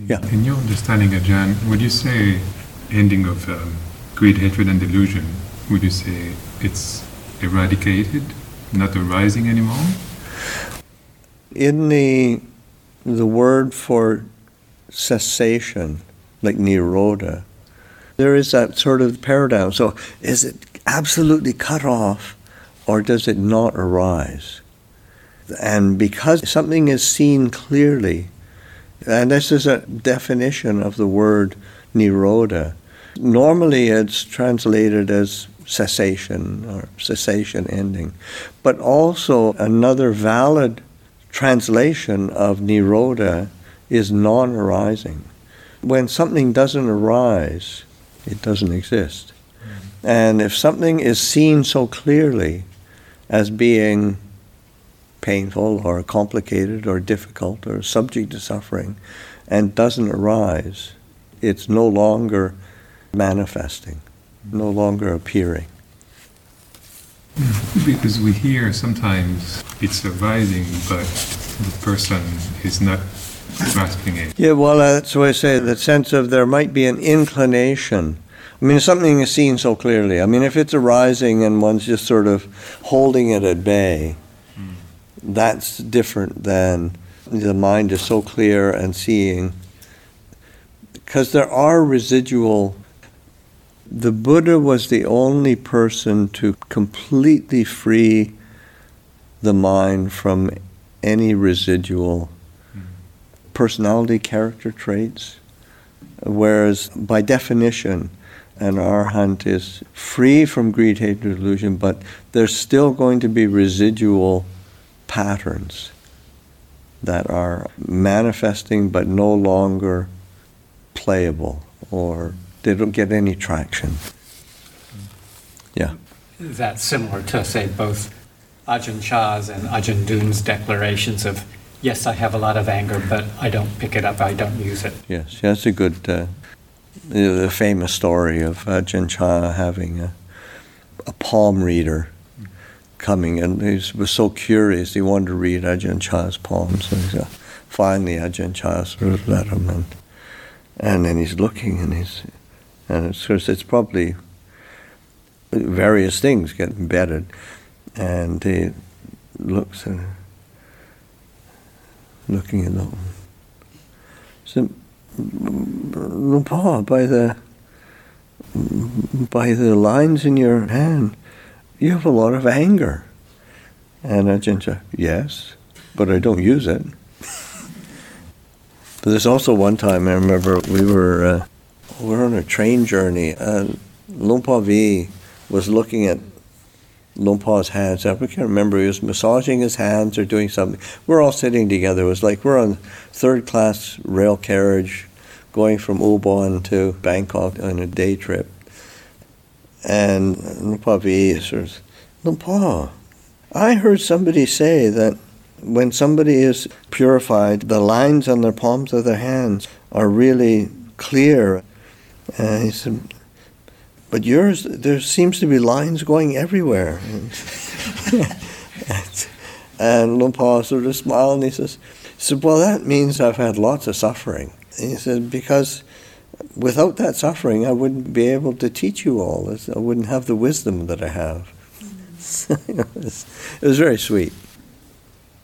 Yeah. In your understanding, Ajahn, would you say ending of greed, hatred, and delusion, would you say it's eradicated, not arising anymore? In the word for cessation, like nirodha, there is that sort of paradigm. So is it absolutely cut off, or does it not arise? And because something is seen clearly, and this is a definition of the word nirodha, normally it's translated as cessation or cessation ending. But also another valid translation of nirodha is non-arising. When something doesn't arise, it doesn't exist. And if something is seen so clearly as being painful or complicated or difficult or subject to suffering and doesn't arise, it's no longer manifesting, no longer appearing. Because we hear sometimes it's arising, but the person is not grasping it. Yeah, well, that's why I say the sense of there might be an inclination. I mean, if something is seen so clearly. I mean, if it's arising and one's just sort of holding it at bay, that's different than the mind is so clear and seeing. Because there are residual. The Buddha was the only person to completely free the mind from any residual personality character traits, whereas by definition an arhat is free from greed, hatred, delusion, but there's still going to be residual patterns that are manifesting but no longer playable, or they don't get any traction. Yeah. That's similar to, say, both Ajahn Chah's and Ajahn Dun's declarations of, yes, I have a lot of anger, but I don't pick it up, I don't use it. Yes, that's a good, the famous story of Ajahn Chah having a palm reader coming, and he was so curious, he wanted to read Ajahn Chah's palms, so finally Ajahn Chah sort of let him, and then he's looking, and it's probably various things get embedded, and he looks at looking at them. So, Lupa, by the lines in your hand, you have a lot of anger. And Ajahn Chah, yes, but I don't use it. But there's also one time I remember we were on a train journey, and Luang Por V was looking at Luang Por's hands. I can't remember, he was massaging his hands or doing something. We're all sitting together. It was like we're on third-class rail carriage going from Ubon to Bangkok on a day trip. And Luang Por V says, Luang Por, I heard somebody say that when somebody is purified, the lines on the palms of their hands are really clear. And he said, but yours, there seems to be lines going everywhere. And Luang Por sort of smiled and he says, well, that means I've had lots of suffering. And he said, because without that suffering, I wouldn't be able to teach you all this. I wouldn't have the wisdom that I have. It was very sweet.